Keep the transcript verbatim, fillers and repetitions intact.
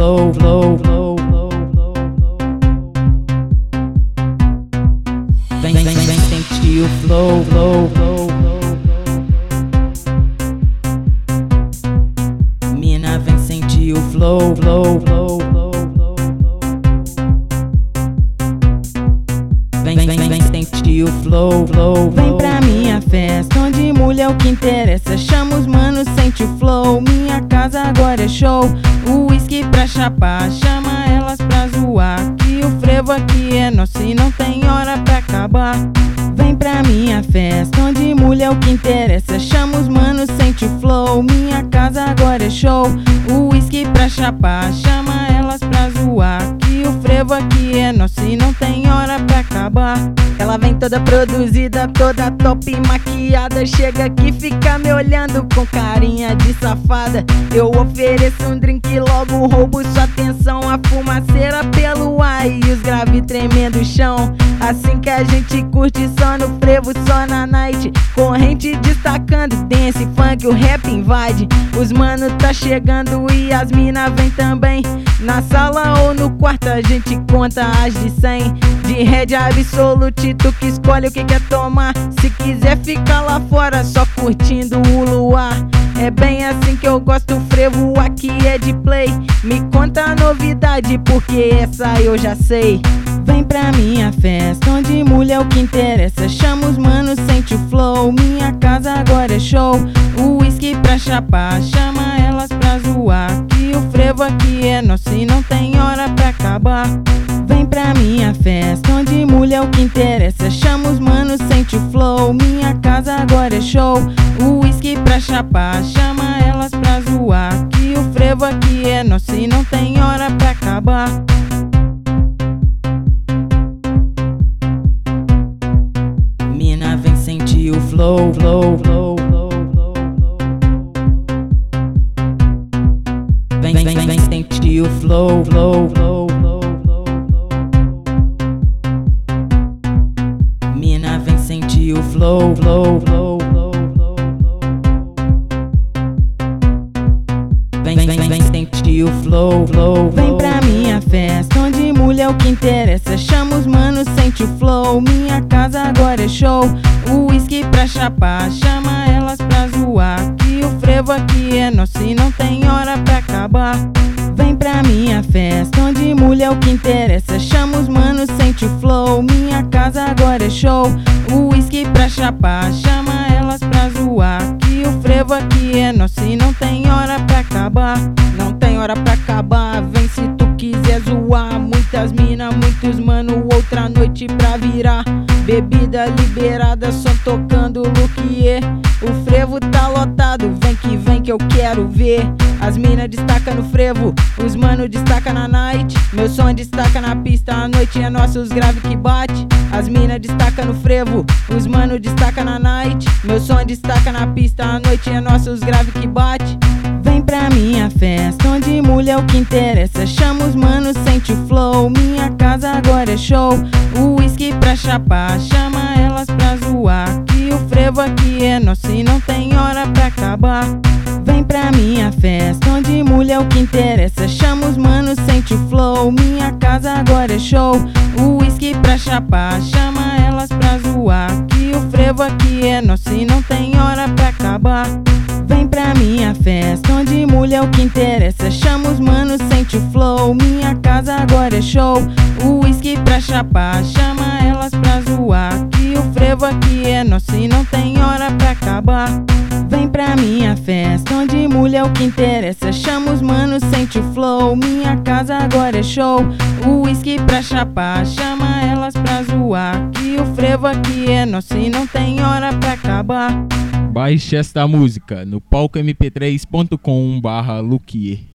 flow, flow, flow. Vem, vem, vem, vem sentir o flow, flow, flow. Mina, vem sentir o flow, flow, flow. Vem, vem, vem, vem sentir o flow, flow. Vem pra minha festa, onde mulher é o que interessa. Chama os manos, sente o flow. Minha casa agora é show. O whisky pra chapar, chama elas pra zoar. Que o frevo aqui é nosso e não tem hora pra acabar. Vem pra minha festa, onde mulher é o que interessa. Chama os manos, sente o flow. Minha casa agora é show. O whisky pra chapar, chama elas pra zoar. Que o frevo aqui é nosso e não tem hora pra acabar. Ela vem toda produzida, toda top maquiada. Chega aqui, fica me olhando com carinha de safada. Eu ofereço um drink, logo roubo sua atenção. A fumaceira pelo ar e os grave tremendo o chão. Assim que a gente curte, só no frevo, só na night. Corrente destacando, dance, funk, o rap invade. Os mano tá chegando e as mina vem também. Na sala ou no quarto a gente conta as de cem. De Red Absolute, tu que escolhe o que quer tomar. Se quiser ficar lá fora só curtindo o luar. É bem assim que eu gosto, o frevo aqui é de play. Me conta a novidade, porque essa eu já sei. Vem pra minha festa, onde mulher é o que interessa. Chama os manos, sente o flow. Minha casa agora é show. O whisky pra chapar, chama elas pra zoar. Que o frevo aqui é nosso e não tem hora pra acabar. Vem pra minha festa, onde mulher é o que interessa. Chama os manos, sente o flow. Minha casa agora é show. O whisky pra chapar, chama elas pra zoar. Que o frevo aqui é nosso e não tem hora pra acabar. Mina, vem sentir o flow, flow, flow. Vem, vem, vem, vem sentir o flow, flow, flow. Mina, vem sentir o flow, flow, flow. Vem, vem, vem, vem sentir o flow, flow. Vem pra minha festa, onde mulher é o que interessa. Chama os manos, sente o flow. Minha casa agora é show. O whisky pra chapar, chama elas pra zoar. Que o frevo aqui é nosso e não tem hora pra acabar. Vem pra minha festa, onde mulher é o que interessa. Chama os manos, sente o flow. Minha casa agora é show. O whisky pra chapar, chama elas pra zoar. Que o frevo aqui é nosso e não tem hora pra acabar. Não tem hora pra acabar, vem se tu quiser zoar. Muitas mina, muitos mano, outra noite pra virar. Bebida liberada, só tocando Luquier. O frevo tá lotado, vem que vem que eu quero ver. As mina destaca no frevo, os mano destaca na night. Meu som destaca na pista, a noite é nossa, os grave que bate. As mina destaca no frevo, os mano destaca na night. Meu som destaca na pista, a noite é nossa, os grave que bate. Vem pra minha festa, onde mulher é o que interessa. Chama os manos, sente o flow. Minha casa agora é show. O whisky pra chapar, chama elas pra zoar. Que o frevo aqui é nosso e não tem hora pra acabar. Vem pra minha festa, onde mulher é o que interessa. Chama os manos, sente o flow. Minha casa agora é show. O whisky pra chapar, chama elas pra zoar. Que o frevo aqui é nosso e não tem hora pra acabar. Vem pra minha festa, onde mulher é o que interessa. Chama os manos, sente o flow. Minha casa agora é show. O whisky pra chapar, chama elas pra zoar. Que o frevo aqui é nosso e não tem hora pra acabar. Vem pra minha festa, onde mulher é o que interessa. Chama os manos, sente o flow. Minha casa agora é show. O whisky pra chapar, chama elas pra zoar. Que o frevo aqui é nosso e não tem hora pra acabar. Baixe esta música no palco m p três ponto com barra Luquier.